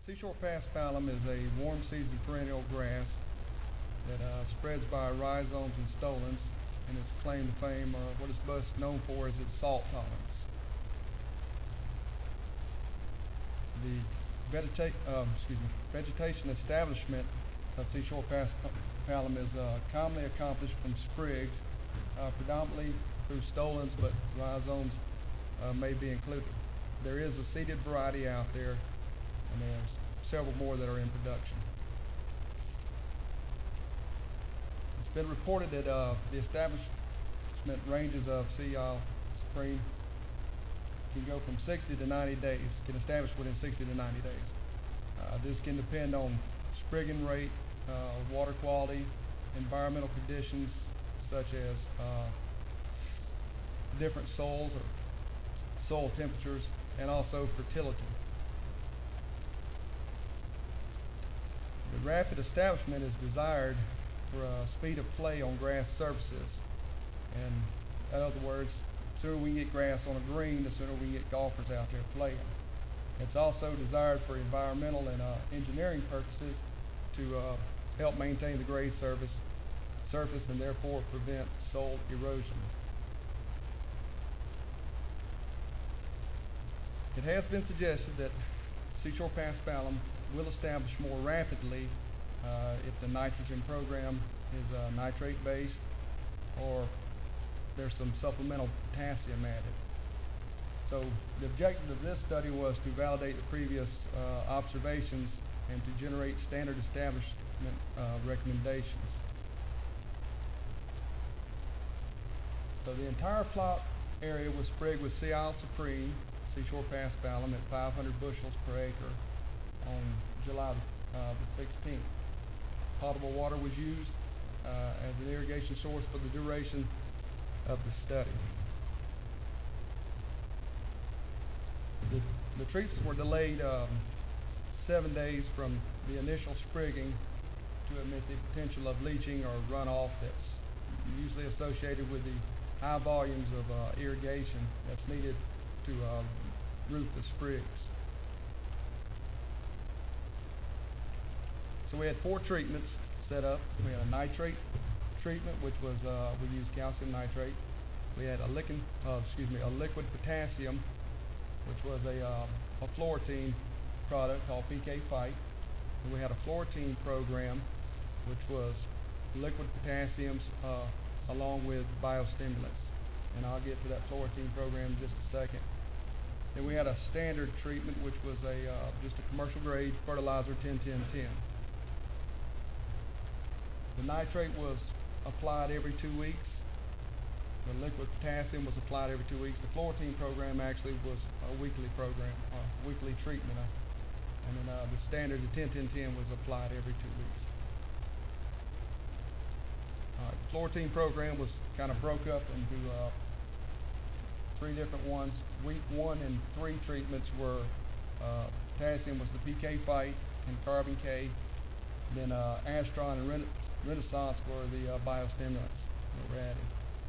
Seashore paspalum is a warm season perennial grass that spreads by rhizomes and stolons, and its claim to fame, what it's best known for is its salt tolerance. The vegetation establishment of seashore paspalum is commonly accomplished from sprigs, predominantly through stolons, but rhizomes may be included. There is a seeded variety out there, and there's several more that are in production. It's been reported that the establishment ranges of sea isle spring can go from 60 to 90 days, can establish within 60 to 90 days. This can depend on sprigging rate, water quality, environmental conditions such as different soils or soil temperatures, and also fertility. The rapid establishment is desired for speed of play on grass surfaces. And in other words, the sooner we can get grass on a green, the sooner we can get golfers out there playing. It's also desired for environmental and engineering purposes to help maintain the grade surface and therefore prevent soil erosion. It has been suggested that seashore paspalum will establish more rapidly if the nitrogen program is nitrate based or there's some supplemental potassium added. So the objective of this study was to validate the previous observations and to generate standard establishment recommendations. So the entire plot area was sprigged with Sea Isle Supreme, seashore paspalum at 500 bushels per acre on July the 16th. Potable water was used as an irrigation source for the duration of the study. The treatments were delayed 7 days from the initial sprigging to omit the potential of leaching or runoff that's usually associated with the high volumes of irrigation that's needed to root the sprigs. So we had 4 treatments set up. We had a nitrate treatment, which was we used calcium nitrate. We had a liquid potassium, which was a fluorotene product called PK Fight. And we had a fluorotene program, which was liquid potassiums along with biostimulants. And I'll get to that fluorotene program in just a second. Then we had a standard treatment, which was just a commercial grade fertilizer 10-10-10. The nitrate was applied every 2 weeks. The liquid potassium was applied every 2 weeks. The fluorotene program actually was a weekly program, weekly treatment. And then the standard, the 10-10-10, was applied every 2 weeks. The fluorotene program was kind of broke up into 3 different ones. Week 1 and 3 treatments were potassium was the PK Fight and Carbon K. Then Astron and Renaissance were the biostimulants that were added.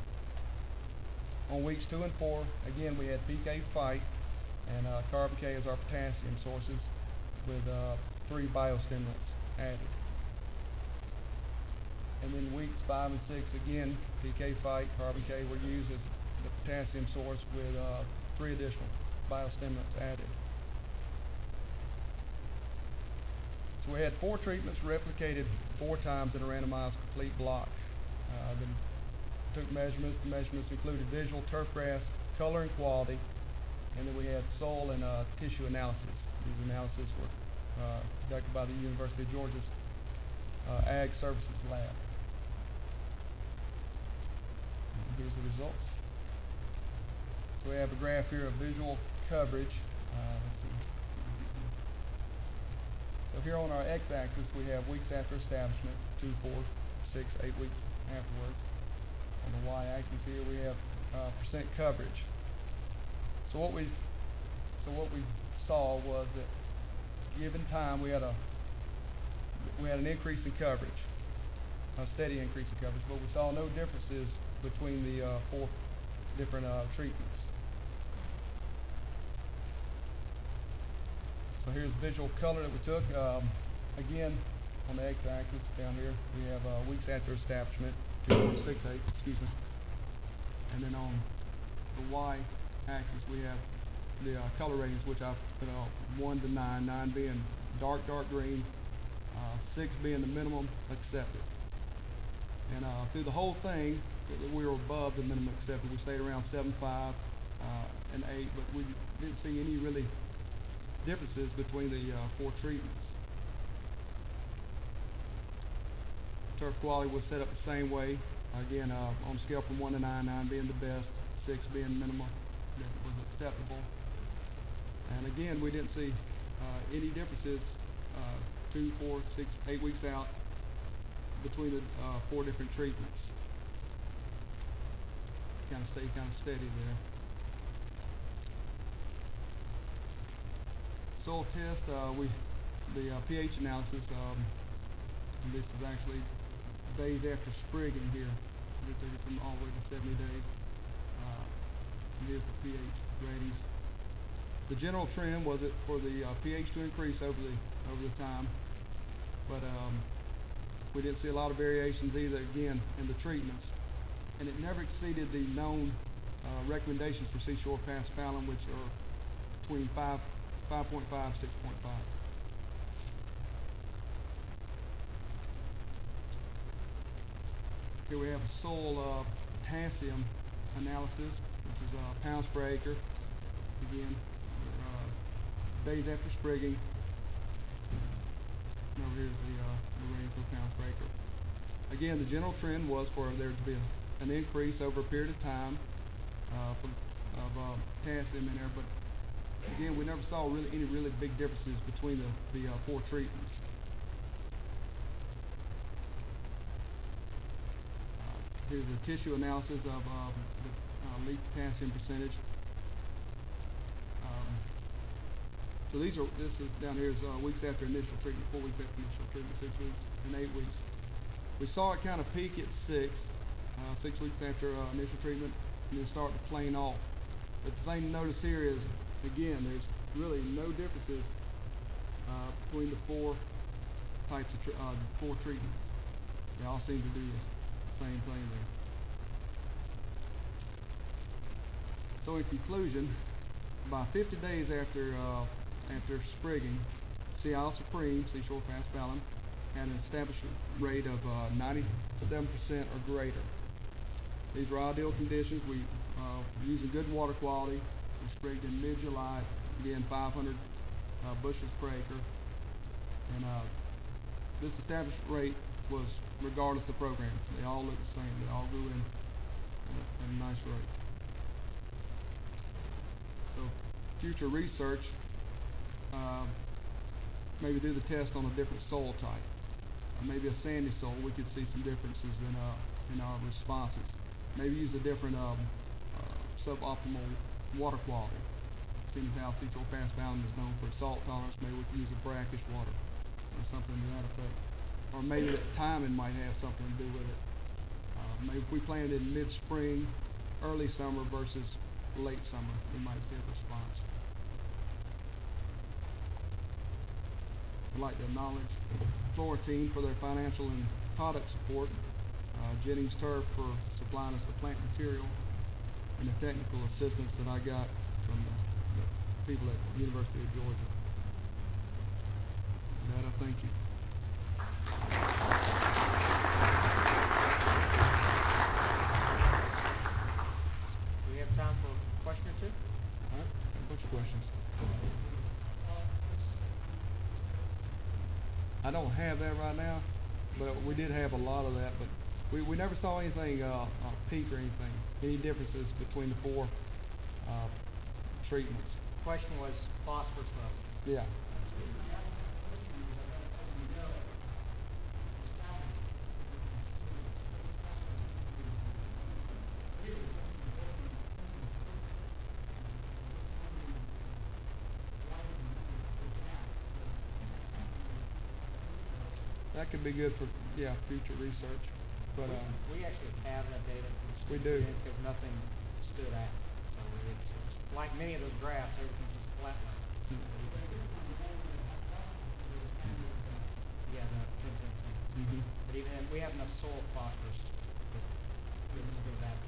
On weeks 2 and 4, again we had PK Fight and Carbon K as our potassium sources with 3 biostimulants added. And then weeks 5 and 6, again PK Fight, Carbon K were used as the potassium source with 3 additional biostimulants added. So we had 4 treatments replicated 4 times in a randomized complete block. Then took measurements. The measurements included visual, turf grass, color and quality, and then we had soil and tissue analysis. These analyses were conducted by the University of Georgia's Ag Services Lab. And here's the results. So we have a graph here of visual coverage. So here on our x-axis we have weeks after establishment, 2, 4, 6, 8 weeks afterwards. On the y-axis here we have percent coverage. So what we saw was that given time we had an increase in coverage, a steady increase in coverage, but we saw no differences between the 4 different treatments. So here's visual color that we took. Again, on the x-axis down here, we have weeks after establishment, 2468, excuse me. And then on the y-axis, we have the color ratings, which I put 1 to 9, 9 being dark green, 6 being the minimum accepted. And through the whole thing, we were above the minimum accepted. We stayed around 7.5 and 8, but we didn't see any really differences between the 4 treatments. Turf quality was set up the same way. Again, on a scale from 1 to 9, 9 being the best, 6 being minimum that was acceptable. And again, we didn't see any differences 2, 4, 6, 8 weeks out between the 4 different treatments. Kind of stayed kind of steady there. Soil test, the pH analysis, this is actually days after sprigging here. We took it from all the way to 70 days. Here's the pH ratings. The general trend was for the pH to increase over the time, but we didn't see a lot of variations either, again, in the treatments. And it never exceeded the known recommendations for seashore paspalum, which are between 5.5, 6.5. Here we have a soil potassium analysis, which is pounds per acre. Again, days after sprigging. And over here's the range for pounds per acre. Again, the general trend was for there to be an increase over a period of time of potassium in there, but again, we never saw any really big differences between the 4 treatments. Here's a tissue analysis of the leak potassium percentage. So this is down here is weeks after initial treatment, 4 weeks after initial treatment, 6 weeks, and 8 weeks. We saw it kind of peak at 6 weeks after initial treatment, and then start to plane off. But the thing to notice here is, again, there's really no differences between the 4 types of 4 treatments. They all seem to do the same thing there. So in conclusion, by 50 days after sprigging, Sea Isle Supreme, Seashore paspalum, had an establishment rate of 97% or greater. These were ideal conditions. We using good water quality. We sprigged in mid-July, again 500 bushels per acre, and this establishment rate was regardless of program. They all looked the same. They all grew in at a nice rate. So future research, maybe do the test on a different soil type. Maybe a sandy soil, we could see some differences in our responses. Maybe use a different suboptimal water quality. Seeing as how seashore paspalum is known for salt tolerance, maybe we could use a brackish water or something to that effect. Or maybe the timing might have something to do with it. Maybe if we planted in mid-spring, early summer versus late summer, we might see a response. I'd like to acknowledge Flora team for their financial and product support, Jennings Turf for supplying us the plant material, and the technical assistance that I got from the people at the University of Georgia. For that, I thank you. Do we have time for a question or two? All right, a bunch of questions. I don't have that right now, but we did have a lot of that, but we never saw anything peak or anything, any differences between the 4 treatments. The question was phosphorus level. Yeah. That could be good for, future research. But we actually have that data. We do. Because nothing stood out. So it's like many of those graphs, everything's just flatlined. Even if we have enough soil phosphorus, it goes after.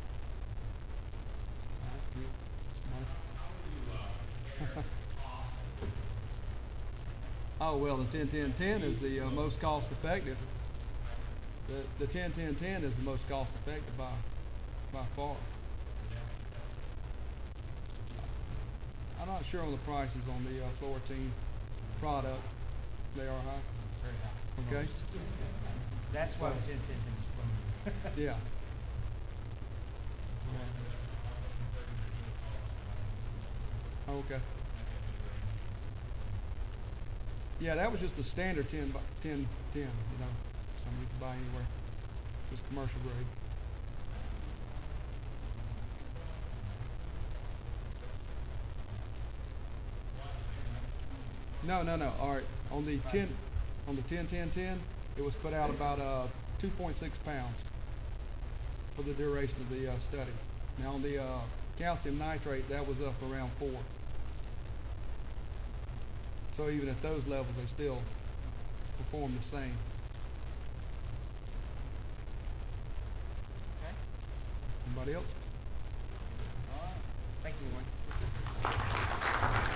Oh, well, the 10-10-10 is the most cost effective. The 10-10-10 is the most cost effective by far. I'm not sure on the prices on the Florentine product. They are high. Very high. Okay. That's why So- the 10-10-10 is fun. Yeah. Okay. Yeah, that was just a standard 10, 10, you know, something you can buy anywhere. Just commercial grade. No. All right. On the 10, on the 10, it was put out about 2.6 pounds for the duration of the study. Now on the calcium nitrate, that was up around 4. So even at those levels, they still perform the same. Okay? Anybody else? All right. Thank you, Wayne.